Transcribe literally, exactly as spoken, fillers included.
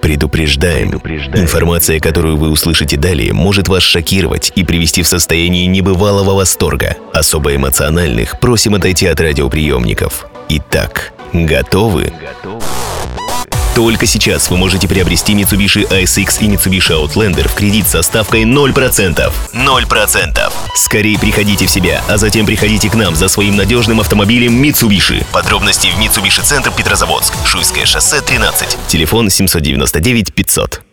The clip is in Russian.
Предупреждаем. Информация, которую вы услышите далее, может вас шокировать и привести в состояние небывалого восторга. Особо эмоциональных просим отойти от радиоприемников. Итак, готовы? Только сейчас вы можете приобрести Mitsubishi эй эс икс и Mitsubishi Outlander в кредит со ставкой ноль процентов. ноль процентов. Скорее приходите в себя, а затем приходите к нам за своим надежным автомобилем Mitsubishi. Подробности в Mitsubishi Центр Петрозаводск. Шуйское шоссе, тринадцать. Телефон семь девять девять пятьсот.